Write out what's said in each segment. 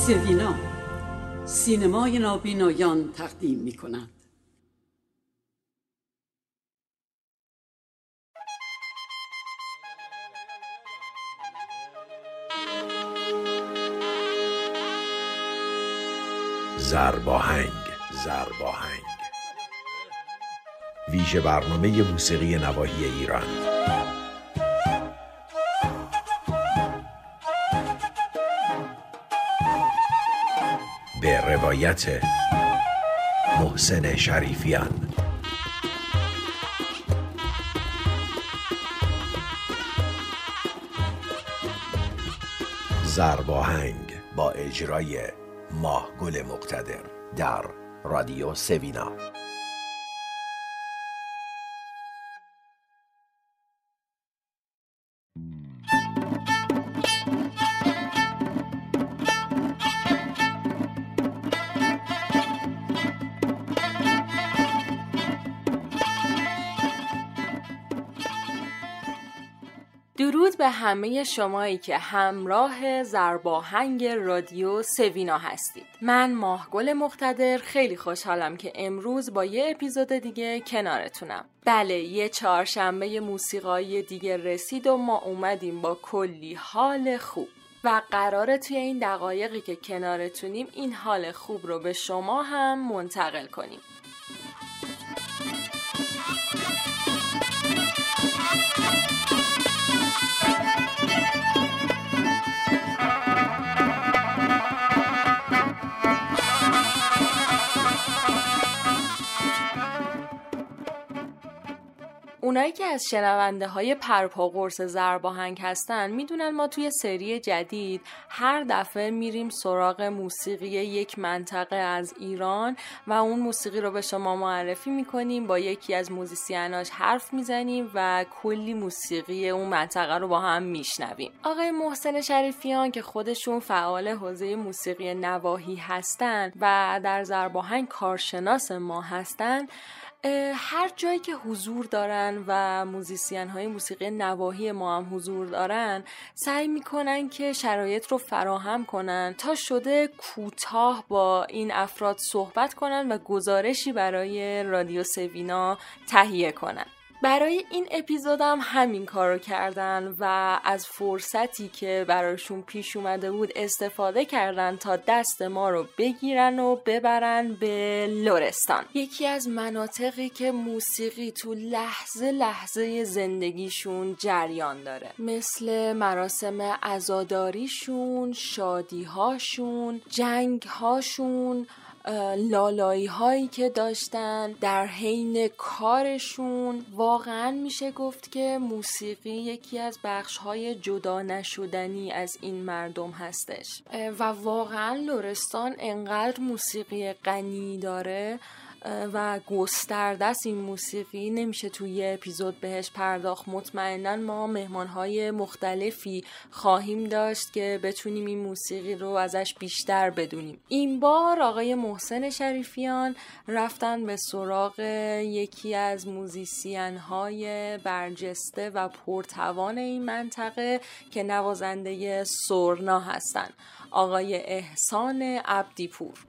سوینا سینمای نابینایان تقدیم می کند. زرباهنگ ویژه برنامه موسیقی نواحی ایران. به روایت محسن شریفیان. زرباهنگ با اجرای ماهگل مقتدر در رادیو سوینا. درود به همه شمایی که همراه زرباهنگ رادیو سوینا هستید. من ماهگل مقتدر خیلی خوشحالم که امروز با یه اپیزود دیگه کنارتونم. بله، یه چهارشنبه موسیقایی دیگه رسید و ما اومدیم با کلی حال خوب و قراره توی این دقایقی که کنارتونیم این حال خوب رو به شما هم منتقل کنیم. اونایی که از شنونده های پرپا قرص زرباهنگ هستن میدونن ما توی سری جدید هر دفعه میریم سراغ موسیقی یک منطقه از ایران و اون موسیقی رو به شما معرفی میکنیم، با یکی از موزیسیناش حرف میزنیم و کلی موسیقی اون منطقه رو با هم میشنویم. آقای محسن شریفیان که خودشون فعال حوزه موسیقی نواحی هستن و در زرباهنگ کارشناس ما هستن، هر جایی که حضور دارن و موزیسین های موسیقی نواحی ما هم حضور دارن سعی میکنن که شرایط رو فراهم کنن تا شده کوتاه با این افراد صحبت کنن و گزارشی برای رادیو سوینا تهیه کنن. برای این اپیزودم همین کارو کردن و از فرصتی که براشون پیش اومده بود استفاده کردن تا دست ما رو بگیرن و ببرن به لرستان، یکی از مناطقی که موسیقی تو لحظه لحظه زندگیشون جریان داره، مثل مراسم عزاداریشون، شادیهاشون، جنگهاشون، لالایی هایی که داشتن در حین کارشون. واقعا میشه گفت که موسیقی یکی از بخش های جدا نشدنی از این مردم هستش و واقعا لرستان انقدر موسیقی غنی داره و گسترده است. این موسیقی نمیشه توی یه اپیزود بهش پرداخت. مطمئناً ما مهمانهای مختلفی خواهیم داشت که بتونیم این موسیقی رو ازش بیشتر بدونیم. این بار آقای محسن شریفیان رفتن به سراغ یکی از موزیسین‌های برجسته و پرتوان این منطقه که نوازنده سرنا هستن، آقای احسان عبدی‌پور.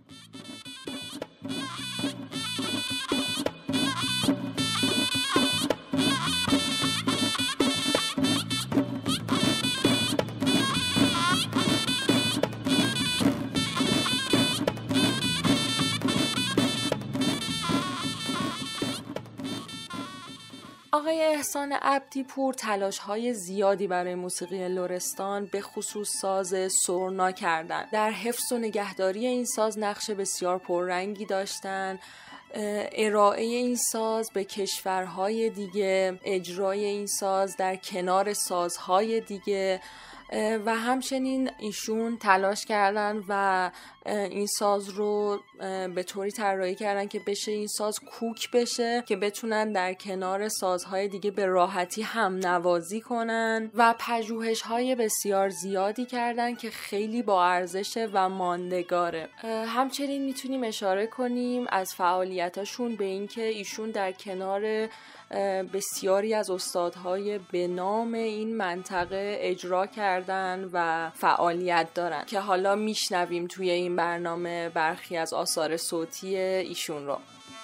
آقای احسان عبدی‌پور تلاش‌های زیادی برای موسیقی لرستان به خصوص ساز سرنا کردند. در حفظ و نگهداری این ساز نقش بسیار پررنگی داشتند. ارائه این ساز به کشورهای دیگه، اجرای این ساز در کنار سازهای دیگه و همچنین ایشون تلاش کردن و این ساز رو به طوری طراحی کردن که بشه این ساز کوک بشه که بتونن در کنار سازهای دیگه به راحتی هم نوازی کنن و پژوهش‌های بسیار زیادی کردن که خیلی با ارزشه و ماندگاره. همچنین میتونیم اشاره کنیم از فعالیتاشون به این که ایشون در کنار بسیاری از استادهای به نام این منطقه اجرا کردن و فعالیت دارن که حالا میشنویم توی این برنامه برخی از آثار صوتی ایشون رو.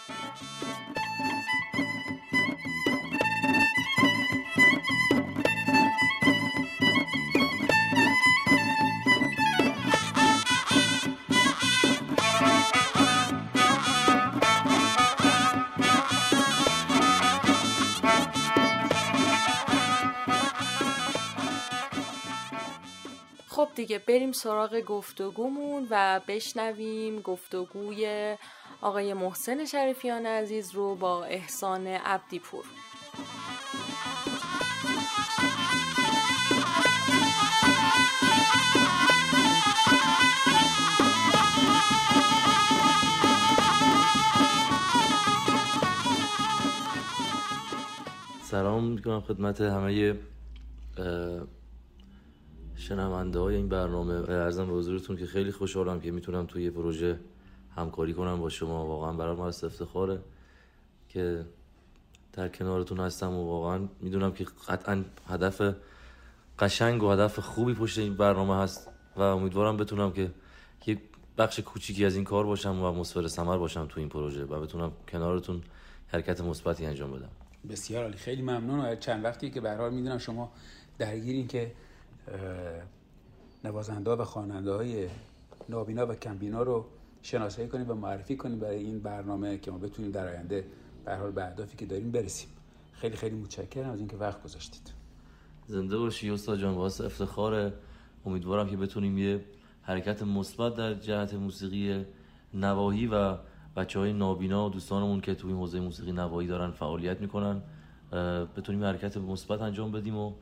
خب دیگه بریم سراغ گفتگومون و بشنویم گفتگوی آقای محسن شریفیان عزیز رو با احسان عبدی‌پور. سلام میکنم خدمت همه شنونده های این برنامه. عرضم به حضورتون که خیلی خوشحالم که میتونم توی پروژه همکاری کنم با شما. واقعا برای من افتخاره که در کنارتون هستم و واقعا میدونم که قطعا هدف قشنگ و هدف خوبی پشت این برنامه هست و امیدوارم بتونم که یک بخش کوچیکی از این کار باشم و مصفر ثمر باشم تو این پروژه و بتونم کنارتون حرکت مثبتی انجام بدم. بسیار عالی، خیلی ممنون. چند وقتی که به هر حال میدونم شما درگیرین که نوازنده و خواننده های نابینا و کمبینا رو شناسایی کنیم و معرفی کنیم برای این برنامه که ما بتونیم در آینده به هر حال به اهدافی که داریم برسیم. خیلی خیلی متشکرم از اینکه وقت گذاشتید. زنده باشی استاد جان، واسه افتخاره. امیدوارم که بتونیم یه حرکت مثبت در جهت موسیقی نواحی و بچهای نابینا و دوستانمون که توی این حوزه موسیقی نواحی دارن فعالیت میکنن بتونیم حرکت مثبت انجام بدیم و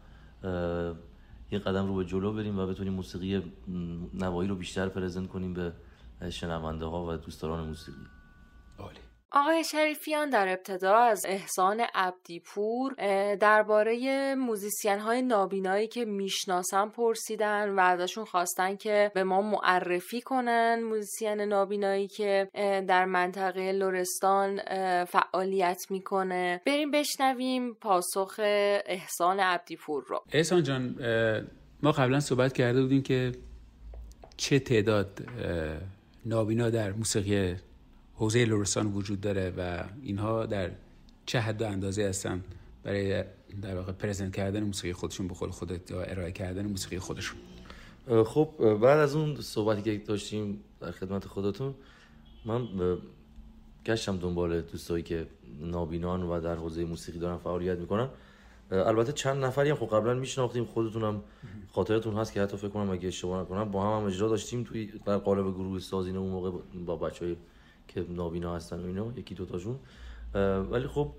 یه قدم رو به جلو بریم و بتونیم موسیقی نواحی رو بیشتر پرزنت کنیم به شنونده ها و دوستداران موسیقی. عالی. آقای شریفیان در ابتدا از احسان عبدی‌پور درباره موزیسین های نابینایی که میشناسن پرسیدن و ازشون خواستن که به ما معرفی کنن موزیسین نابینایی که در منطقه لرستان فعالیت میکنه. بریم بشنویم پاسخ احسان عبدی‌پور رو. احسان جان، ما قبلا صحبت کرده بودیم که چه تعداد نابینا در موسیقی حوزه لرستان وجود داره و اینها در چه حد و اندازه هستن برای در واقع پرزنت کردن موسیقی خودشون به قول خودت یا ارائه کردن موسیقی خودشون. خب بعد از اون صحبتی که داشتیم در خدمت خودتون، من گشتم دنبال دوستایی که نابینان و در حوزه موسیقی دارن فعالیت میکنن. البته چند نفری هم خب قبلا میشناختیم، خودتونم خاطرتون هست که حتی فکر کنم اگه اشتباه نکنم با هم اجرا داشتیم توی در قالب گروه سازینه اون موقع با بچهای که نابینا هستن و اینا، یکی دو تاشون. ولی خب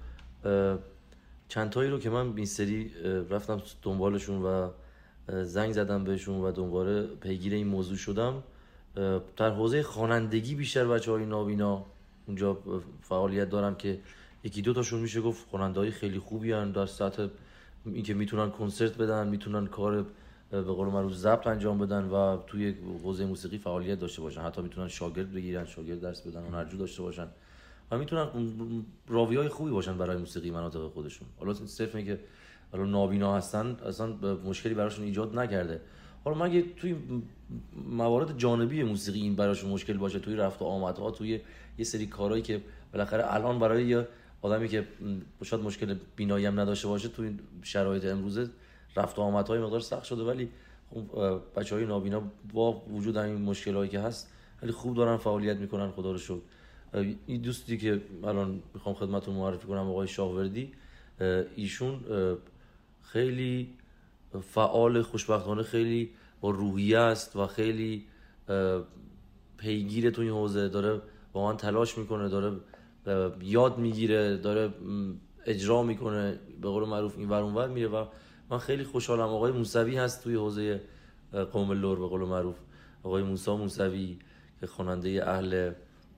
چند تایی رو که من این سری رفتم دنبالشون و زنگ زدم بهشون و دوباره پیگیر این موضوع شدم. در حوزه خوانندگی بیشتر بچهای نابینا اونجا فعالیت دارم که یکی دو تاشون میشه گفت خواننده‌های خیلی خوبی هستن در سطح اینکه میتونن کنسرت بدن، میتونن کار به قول معروف ضبط انجام بدن و توی حوزه موسیقی فعالیت داشته باشن. حتی میتونن شاگرد بگیرن، شاگرد درس بدن، هنرجو داشته باشن و میتونن راویای خوبی باشن برای موسیقی مناطق خودشون. حالا صرف اینکه حالا نابینا هستن اصلا مشکلی براشون ایجاد نکرده. حالا مگه توی موارد جانبی موسیقی این براشون مشکل باشه، توی رفت و آمدها، توی یه سری کارهایی که بالاخره الان برای یه آدمی که شاید مشکل بینایی هم نداشته باشه توی شرایط امروزه رفت و آمدهای مقدار سخت شده، ولی بچهای نابینا با وجود این مشکلایی که هست ولی خوب دارن فعالیت میکنن، خدا رو شکر. این دوستی که الان میخوام خدمتتون معرفی کنم آقای شاهوردی، ایشون خیلی فعال، خوشبختانه خیلی با روحیه است و خیلی پیگیر تو این حوزه، داره با من تلاش میکنه، داره یاد میگیره، داره اجرا میکنه، به قول معروف این ور اون ور میره و من خیلی خوشحالم. آقای موسوی هست توی حوزه قوم لر، به قول معروف آقای موسی موسوی خواننده اهل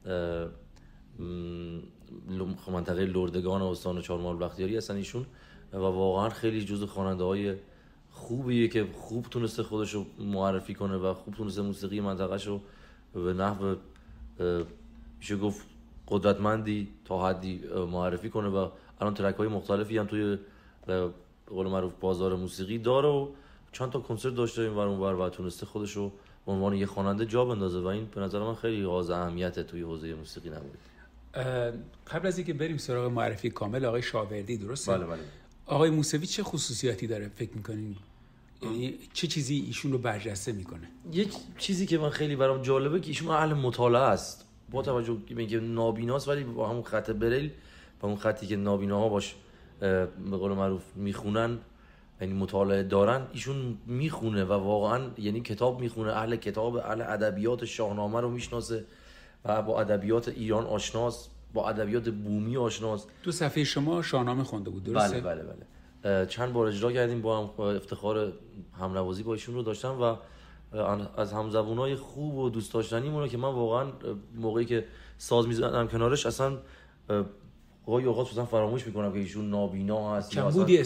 منطقه لردگان و استان چهارمحال بختیاری هستن ایشون و واقعا خیلی جزو خواننده‌های خوبیه که خوب تونسته خودش رو معرفی کنه و خوب تونسته موسیقی منطقه‌ش رو به نحو میشه گفت قدرتمندی تا حدی معرفی کنه و الان ترک‌های مختلفی هم توی به قول معروف بازار موسیقی داره و چند تا کنسرت داشته این ور اون ور و تونسته خودش رو به عنوان یه خواننده جا بندازه و این به نظر من خیلی حائز اهمیته توی حوزه موسیقی نبود. قبل از اینکه بریم سراغ معرفی کامل آقای شاوردی، درسته؟ بله بله. آقای موسوی چه خصوصیاتی داره فکر می‌کنین؟ یعنی چه چیزی ایشون رو برجسته میکنه؟ یک چیزی که من خیلی برام جالبه که ایشون اهل مطالعه است، با توجه به اینکه نابیناست ولی با همون خط بریل با اون خطی که نابیناها باش به قول معروف میخونن، یعنی مطالعه دارن، ایشون میخونه و واقعا یعنی کتاب میخونه، اهل کتاب، اهل ادبیات شاهنامه رو میشناسه و با ادبیات ایران آشناست، با ادبیات بومی آشناست. تو صفحه شما شاهنامه خونده بود، درسته؟ بله بله بله. چند بار اجرا کردیم با هم، افتخار همنوازی با ایشون رو داشتم و از همزبونای خوب و دوست داشتنیمونه که من واقعا موقعی که ساز میزنم کنارش اصلا گاهی اوقات مثلا فراموش میکنم که ایشون نابینا هست، کمبودی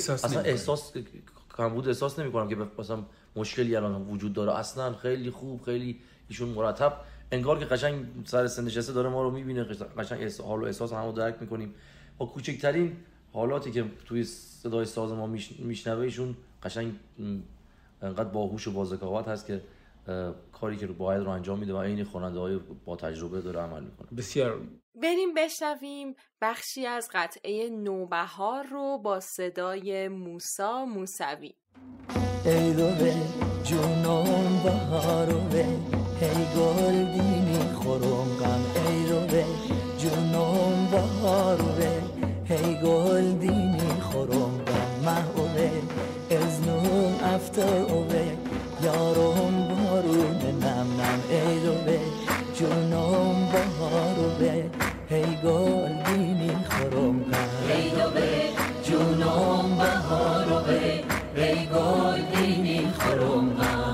کمبود احساس نمیکنم که مثلا مشکلی الان وجود داره. اصلا خیلی خوب، خیلی ایشون مرتب، انگار که قشنگ سر سن نشسته داره ما رو میبینه، قشنگ حال و احساس همو درک میکنیم. با کوچکترین حالاتی که توی صدای ساز ما میشنوه ایشون قشنگ انقدر باهوش و بازذکاوت هست که کاری که باید رو انجام میده و این خواننده‌های با تجربه داره عمل میکنه. بسیار. بریم بشنویم بخشی از قطعه نوبهار رو با صدای موسی موسوی. ای رو به جونم بهارو به هی گل دینی خورم غم، ای رو به جونم بهارو به هی گل دینی خورم غم، محوه از نون افتر اوه یارم بارون نم نم، ای رو به جونم بهارو به هی گل دینی خورم غم، ای رو به جونم بهارو به هی گل دینی خورم غم.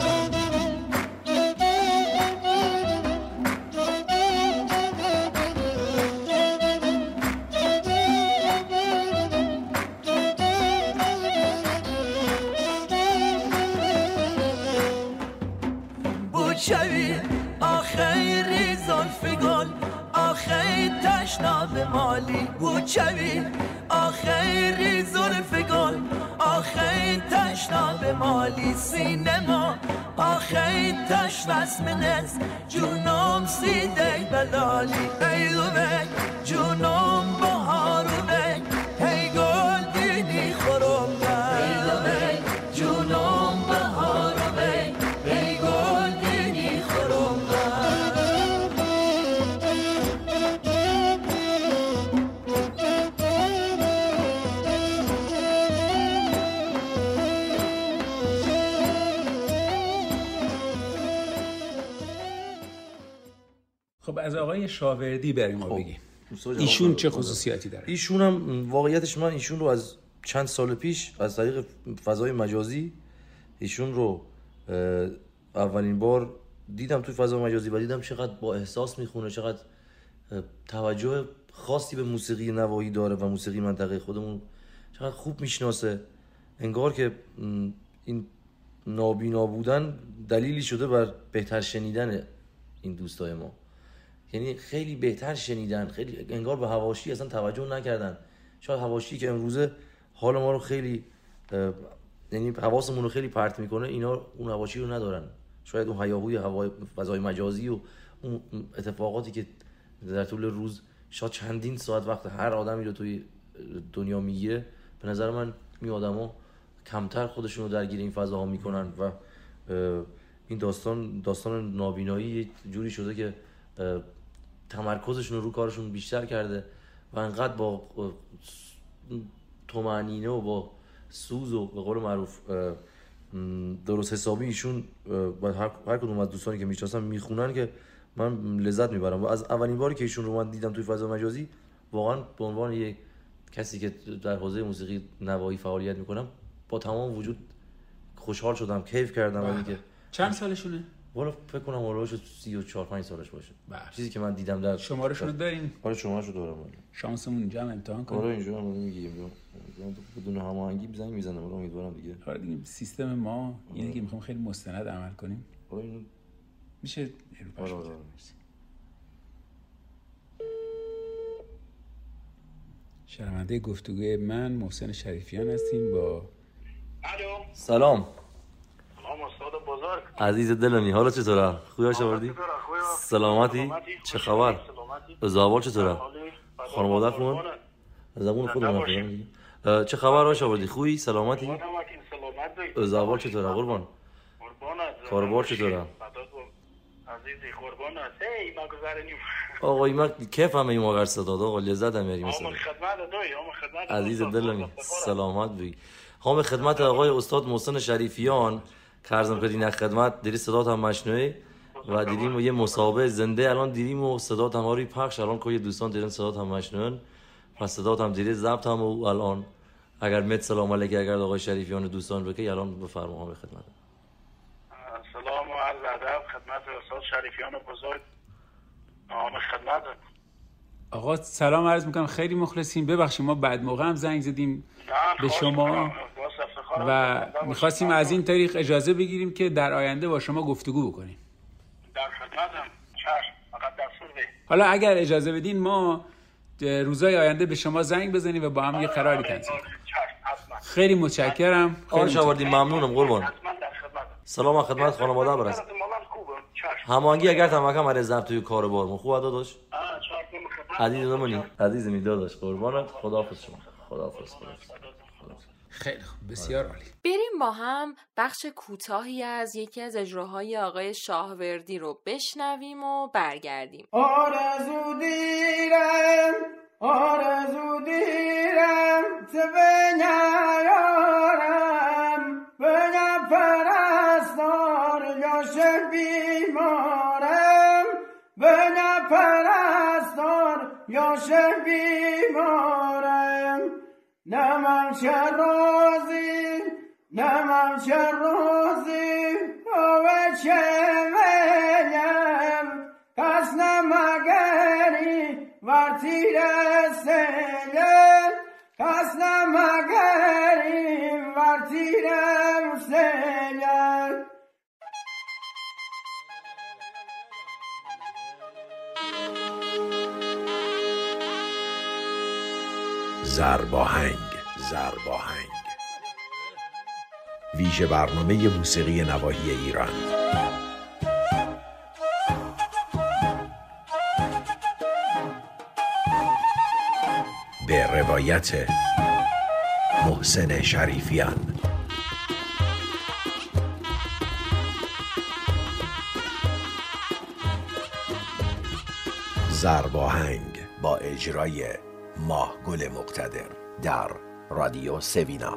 شوی آخری زلفگل آخری تشنا به مالی بود، شوی آخری زلفگل آخری تشنا به مالی، سینما آخری تش وسمنز جونم سیده بلالی، ای رو به جونم بهارو به هی گل دینی خورم غم، ای رو به جونم بهارو به هی گل دینی خورم غم. خب از آقای شاوردی بریم ما بگیم ایشون چه خصوصیاتی داره؟ ایشون هم واقعیتش من ایشون رو از چند سال پیش از طریق فضای مجازی ایشون رو اولین بار دیدم توی فضای مجازی و دیدم چقدر با احساس میخونه، چقدر توجه خاصی به موسیقی نواحی داره و موسیقی منطقه خودمون چقدر خوب میشناسه. انگار که این نابینا بودن دلیلی شده بر بهتر شنیدن این دوستای ما، یعنی خیلی بهتر شنیدن، خیلی انگار به حواشی اصلا توجه نکردن. شاید حواشی که امروزه حال ما رو خیلی یعنی حواسمون رو خیلی پرت میکنه، اینا اون حواشی رو ندارن. شاید اون هیاهوی فضای مجازی و اون اتفاقاتی که در طول روز شاید چندین ساعت وقت هر آدمی رو توی دنیا میگیره، به نظر من این آدما کمتر خودشون رو درگیر این فضاها میکنن و این داستان نابینایی جوری شده که تمرکزشون رو کارشون بیشتر کرده و انقدر با طمأنینه و با سوز و به قول معروف درست حسابی ایشون و هر کدوم از دوستانی که میشناسم میخونن که من لذت میبرم. و از اولین باری که ایشون رو من دیدم توی فضای مجازی واقعا به عنوان یک کسی که در حوزه موسیقی نوایی فعالیت میکنم با تمام وجود خوشحال شدم، کیف کردم. چند سالشونه؟ والا فکر کنم هولوش 34-5 سالش باشه. بله. چیزی که من دیدم در شماره‌شون رو دارین؟ آره شماره‌شو دارم. شانسمون اینجا هم امتحان کنیم. آره اینجا هم میگیم بدون هماهنگی زنگ میزنم. آره امیدوارم دیگه. آره دیگه سیستم ما اینه که میخوام خیلی مستند عمل کنیم. آره اینو میشه آره. شنونده گفتگوی من محسن شریفیان هستیم با الو سلام استاد بزرگ عزیز دلمی، حالا چطوره؟ خوبی آوردی؟ سلامتی؟ چه خبر؟ زابال چطوره؟ خانواده خوبه؟ زبون خود من چه خبر باش آوردی؟ خوبی؟ سلامتی؟ زابال چطوره قربان؟ کاربار چطوره؟ عزیزی قربانت ای ما گذارنیم آقای ما کیف همه این موقع صدا داد آقا لذت هم میاریم خدمت خدمت عزیز دلمی سلامت بی هم خدمت آقای استاد محسن شریفیان کارزم کردین خدمت دیدی صدات هم مشنوی و دیدیم یه مسابقه زنده الان دیدیم و صدات هم آری پخش الان کوی دوستان دیدن صدات هم مشنون و صدات هم دیدی ضبط هم و الان اگر مت سلام علیک اگر آقای شریفیان دوستان بگی الان بفرما هم خدمت سلام و عرض ادب خدمت استاد شریفیان بزرگ هم خدمت آقا سلام عرض میکنم خیلی مخلصیم ببخشید ما بعد موقع هم زنگ زدیم به شما و میخواستیم از این طریق اجازه بگیریم که در آینده با شما گفتگو بکنیم در خدمتم چشم فقط دستور بده حالا اگر اجازه بدین ما روزهای آینده به شما زنگ بزنیم و با هم یه قراری تنظیم کنیم خیلی متشکرم آرش آوردیم ممنونم قربان سلام خدمت خانواده برس همانگی اگر تمکم برای ضبط توی کار بار خوب ادا داشت عزیز منی عزیز می داداش قربانت خداحافظ شما خداحافظ خیلی خوب بسیار عالی بریم با هم بخش کوتاهی از یکی از اجراهای آقای شاهوردی رو بشنویم و برگردیم آرزو دیرم تو بنیارم بنیا پرستار یاشه بیمارم بنیا پرستار یاشه بیمارم نمم چه روزی اوه چه ویم پس نمگری ورتی رسیلم پس نمگری ورتی رسیلم زرباهنگ ویژه برنامه موسیقی نواحی ایران به روایت محسن شریفیان زرباهنگ با اجرای ماهگل مقتدر در رادیو سوینا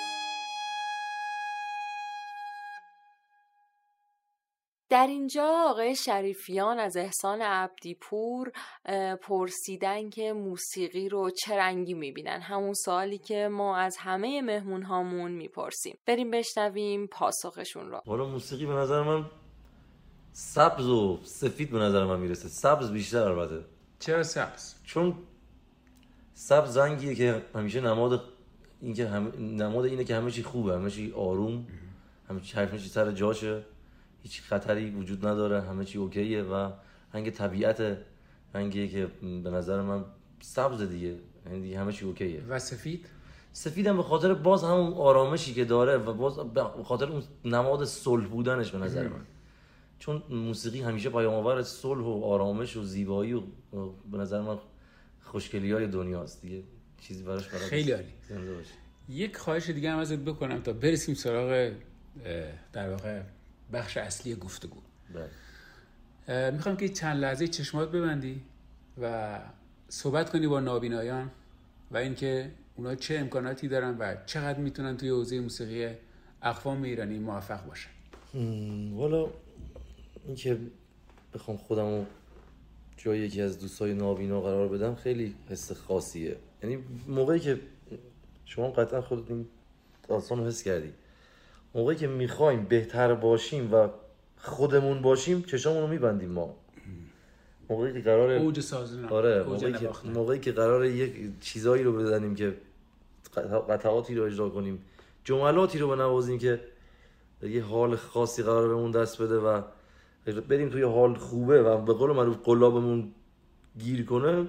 در اینجا آقای شریفیان از احسان عبدیپور پرسیدن که موسیقی رو چه رنگی میبینن، همون سوالی که ما از همه مهمون هامون میپرسیم. بریم بشنویم پاسخشون رو. حالا موسیقی به نظر من سبز و سفید به نظر من میرسه، سبز بیشتر البته. چرا سبز؟ چون سبز رنگیه که همیشه نماد اینه که همه چی خوبه، همه چی آروم، همه چی سر جاشه، هیچ خطری وجود نداره، همه چی اوکیه و رنگ طبیعت رنگیه که به نظر من سبز دیگه، یعنی دیگه همه چی اوکیه. و سفید هم به خاطر باز همون آرامشی که داره و باز به خاطر اون نماد صلح بودنش به نظر من، چون موسیقی همیشه پیام‌آور صلح و آرامش و زیبایی و به نظر من خوشگلی‌های دنیاست دیگه، چیزی براش خیلی عالی. یک خواهش دیگه هم ازت بکنم تا برسیم سراغ در واقع بخش اصلی گفتگو. میخوام که چند لحظه چشمات ببندی و صحبت کنی با نابینایان و اینکه اونا چه امکاناتی دارن و چقدر میتونن توی حوزه موسیقی اقوام ایرانی موفق باشن. والا اینکه بخوام خودمو جای یکی از دوستای نابینا قرار بدم خیلی حس خاصیه، یعنی موقعی که شما قطعا خودت این داستان رو حس کردی، موقعی که میخوایم بهتر باشیم و خودمون باشیم چشامون رو میبندیم. ما موقعی که قراره اوج سازونه، آره موقعی که قراره یک چیزایی رو بزنیم که قطعاتی رو اجرا کنیم، جملاتی رو بنوازیم که یه حال خاصی قراره بهمون دست بده و بریم توی حال خوبه و به قول معروف قلابمون گیر کنه،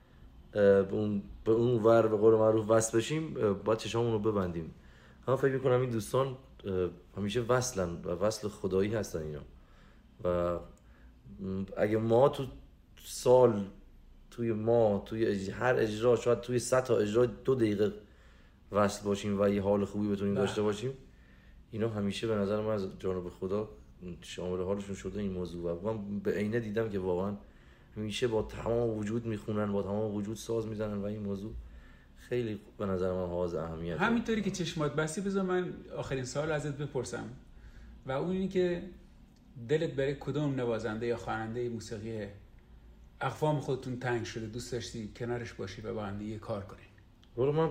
به اون ور به قول معروف وصل بشیم، باید چشامون رو ببندیم. من فکر میکنم این دوستان همیشه وصلن و وصل خدایی هستن اینا و اگه ما تو سال توی هر اجرا شاید توی 100 تا اجرا 2 دقیقه وصل باشیم و یه حال خوبی بتونیم داشته باشیم، اینا همیشه به نظر من از جانب خدا شامل حالشون شده این موضوع و من به عینه دیدم که واقعا همیشه با تمام وجود میخونن، با تمام وجود ساز میزنن و این موضوع خیلی به نظر من حائز اهمیته. همینطوری که چشمات بستی، بذار من آخرین سوال ازت بپرسم و اون اینی که دلت برای کدوم نوازنده یا خواننده موسیقی اقوام خودتون تنگ شده دوست داشتی کنارش باشی و با هم دیگه کار کنین؟ من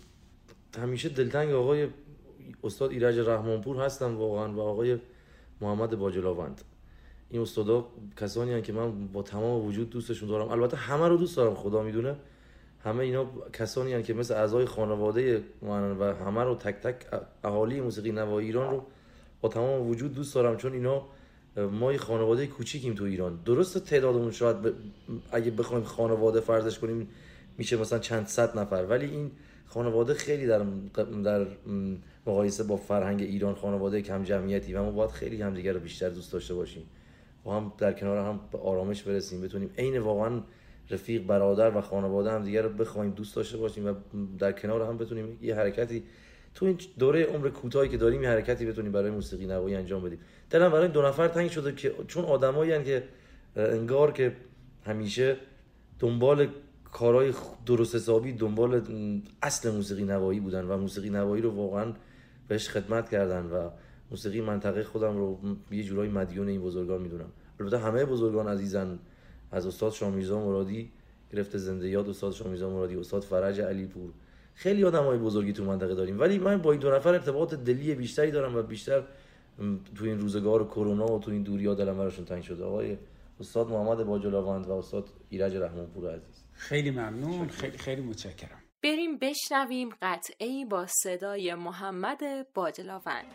همیشه دلتنگ آقای استاد ایرج رحمانپور هستم واقعا و آقای محمد باجلاوند. این استادا کسانی هستند که من با تمام وجود دوستشون دارم، البته همه رو دوست دارم، خدا میدونه همه اینا کسانی هستند که مثل اعضای خانواده من و همه رو تک تک اهالی موسیقی نوایی ایران رو با تمام وجود دوست دارم، چون اینا ما یه خانواده کوچیکیم تو ایران. درسته تعدادمون شاید اگه بخوایم خانواده فرضش کنیم میشه مثلا چند صد نفر، ولی این خانواده خیلی در مقایسه با فرهنگ ایران خانواده کم جمعیتی و ما باید خیلی همدیگه رو بیشتر دوست داشته باشیم و هم در کنار هم به آرامش برسیم، بتونیم عین واقعا رفیق برادر و خانواده هم دیگه رو بخوایم دوست داشته باشیم و در کنار هم بتونیم یه حرکتی تو این دوره عمر کوتاهی که داریم یه حرکتی بتونیم برای موسیقی نوایی انجام بدیم. دلم برای 2 نفر تنگ شده که چون آدمایی هستند که انگار که همیشه دنبال کارهای درست حسابی، دنبال اصل موسیقی نوایی بودن و موسیقی نوایی رو واقعا بهش خدمت کردن و موسیقی منطقه خودم رو یه جورایی مدیون این بزرگان میدونم. البته همه بزرگان عزیزن، از استاد شامیرزا مرادی گرفته زنده یاد استاد شامیرزا مرادی، استاد فرج علیپور، خیلی آدمای بزرگی تو منطقه داریم، ولی من با این 2 نفر ارتباط دلی بیشتری دارم و بیشتر تو این روزگار کرونا و تو این دوریا دلم براشون تنگ شده. آقای استاد محمد باجلاوند و استاد ایرج رحمانپور عزیز، خیلی ممنون، خیلی متشکرم. بریم بشنویم قطعه‌ای با صدای محمد باجلاوند.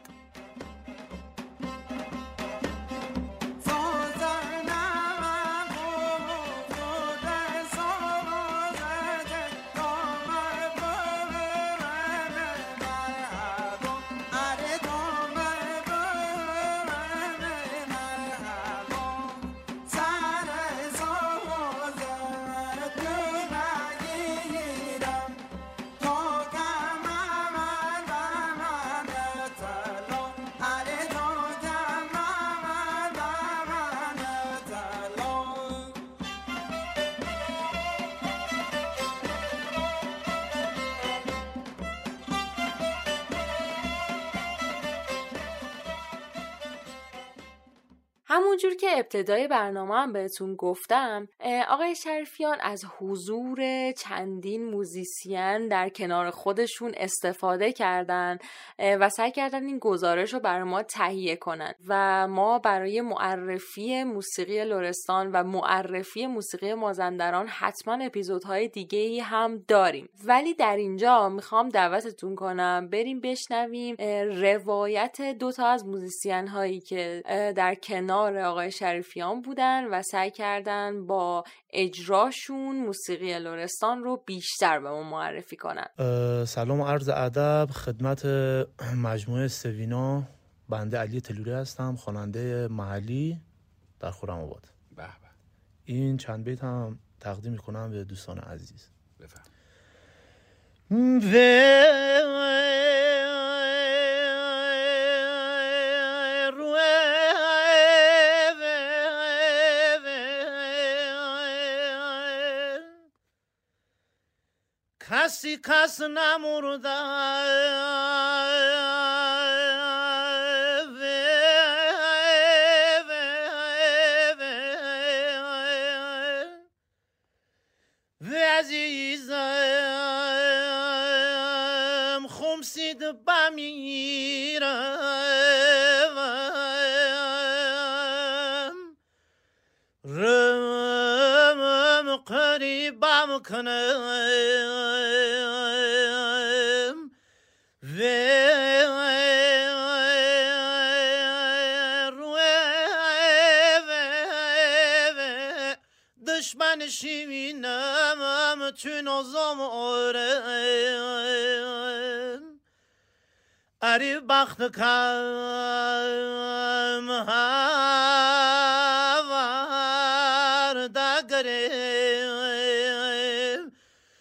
همونجور که ابتدای برنامه هم بهتون گفتم، آقای شریفیان از حضور چندین موزیسین در کنار خودشون استفاده کردن و سعی کردن این گزارش رو برای ما تهیه کنن و ما برای معرفی موسیقی لرستان و معرفی موسیقی مازندران حتما اپیزودهای دیگه‌ای هم داریم، ولی در اینجا میخوام دعوتتون کنم بریم بشنویم روایت 2 تا از موزیسین هایی که در کنار آقای شریفیان بودن و سعی کردن با اجراشون موسیقی لرستان رو بیشتر به ما معرفی کنن. سلام و عرض ادب خدمت مجموعه سوینا. بنده علی تلوری هستم، خواننده محلی در خرم‌آباد. به به. این چند بیت هم تقدیم می‌کنم به دوستان عزیز. بفرمایید. کسی کس نمرده و عزیزم خمسید بمیره بم کنم دشمن شیمینم تو نازم آرم اری بخت کم هور دگرم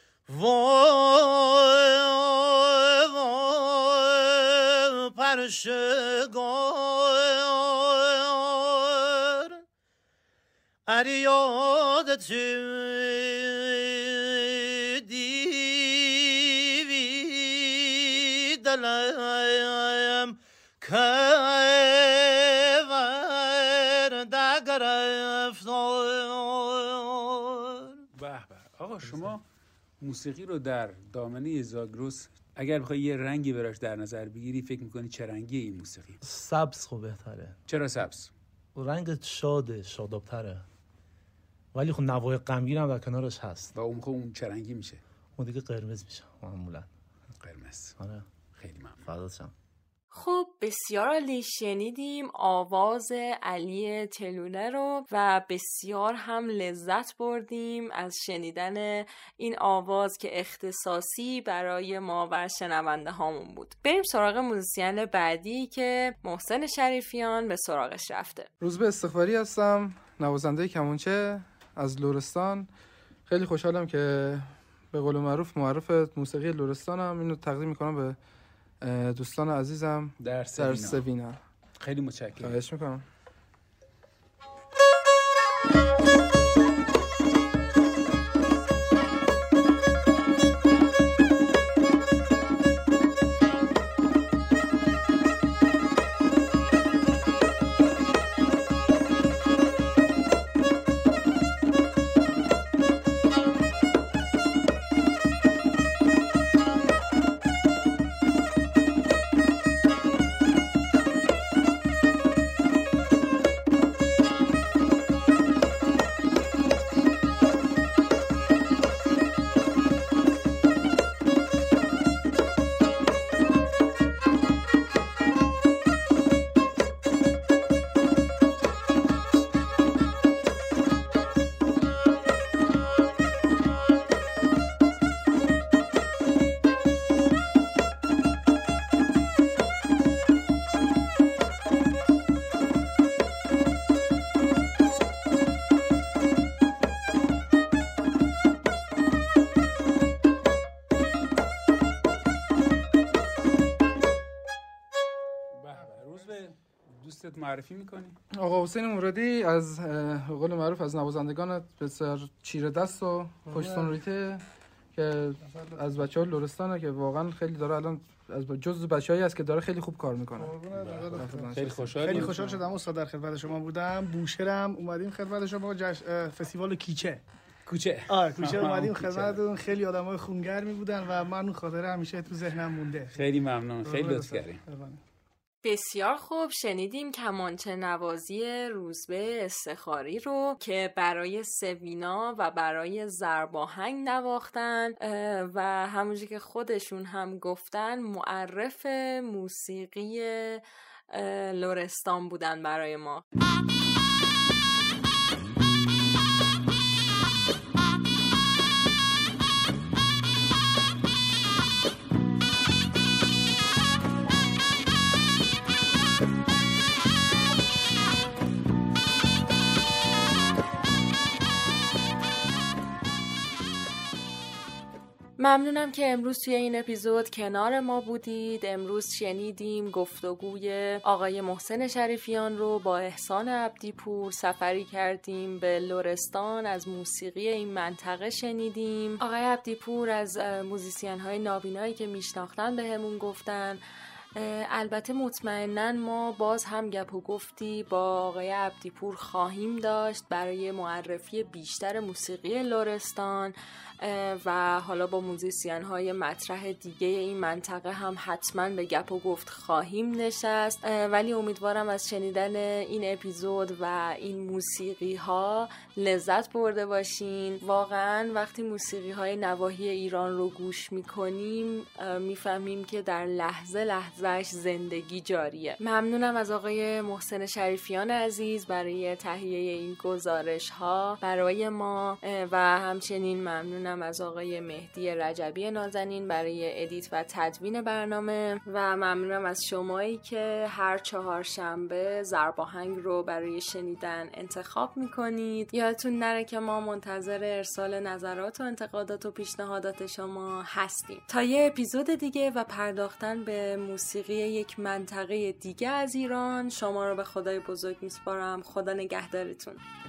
وای پرشگار اری یاد تو دیوی دلم که ورده گرفتار. به به آقا، شما موسیقی رو در دامنه زاگرس اگر بخوای یه رنگی براش در نظر بگیری فکر میکنی چه رنگیه این موسیقی؟ سبز خب بهتره. چرا سبز؟ رنگ شادابتره، ولی خب نوای غمگین هم در کنارش هست. و اون چه رنگی میشه؟ اون دیگه قرمز میشه معمولا. قرمز. آره خیلی ممنون. فداتم. خب بسیار عالی، شنیدیم آواز علی تلوله رو و بسیار هم لذت بردیم از شنیدن این آواز که اختصاصی برای ما و شنونده هامون بود. بریم سراغ موزیسین بعدی که محسن شریفیان به سراغش رفته. روزبه استغفاری هستم، نوازنده کمانچه از لرستان. خیلی خوشحالم که به قول معروف موسیقی لرستانم. اینو تقدیم میکنم به دوستان عزیزم در سوینا. خیلی متشکرم. خواهش میکنم. دوستت معرفی میکنی؟ آقا حسین مرادی از قول معروف از نوازندگان بسیار چیره دست و خوش سونوریته که از بچه‌ها لرستانه که واقعا خیلی داره الان از جزو بچه‌هایی است که داره خیلی خوب کار میکنه. خیلی خوشحال شدم استاد در خدمت شما بودم. بوشهرم اومدیم خدمت شما فستیوال کوچه کوچه اومدیم خدمتتون. خیلی آدمای خونگرمی بودن و من اون خاطره همیشه تو ذهنم مونده. خیلی ممنون، خیلی لطف کردین. بسیار خوب، شنیدیم کمانچه نوازی روزبه استخاری رو که برای سوینا و برای ضرباهنگ نواختن و همونجوری که خودشون هم گفتن معرف موسیقی لرستان بودن برای ما. ممنونم که امروز توی این اپیزود کنار ما بودید. امروز شنیدیم گفتگوی آقای محسن شریفیان رو با احسان عبدیپور. سفری کردیم به لرستان، از موسیقی این منطقه شنیدیم. آقای عبدیپور از موزیسین های نابینایی که میشناختن به همون گفتن البته مطمئناً ما باز هم گپ و گفتی با آقای عبدیپور خواهیم داشت برای معرفی بیشتر موسیقی لرستان و حالا با موزیسین های مطرح دیگه این منطقه هم حتما به گپ و گفت خواهیم نشست. ولی امیدوارم از شنیدن این اپیزود و این موسیقی ها لذت برده باشین. واقعا وقتی موسیقی های نواحی ایران رو گوش میکنیم میفهمیم که در لحظه لحظهش زندگی جاریه. ممنونم از آقای محسن شریفیان عزیز برای تهیه این گزارش ها برای ما و همچنین ممنونم از آقای مهدی رجبی نازنین برای ادیت و تدوین برنامه و ممنونم از شمایی که هر چهارشنبه ضرباهنگ رو برای شنیدن انتخاب میکنید. یادتون نره که ما منتظر ارسال نظرات و انتقادات و پیشنهادات شما هستیم. تا یه اپیزود دیگه و پرداختن به موسیقی یک منطقه دیگه از ایران، شما رو به خدای بزرگ میسپارم. خدا نگهدارتون.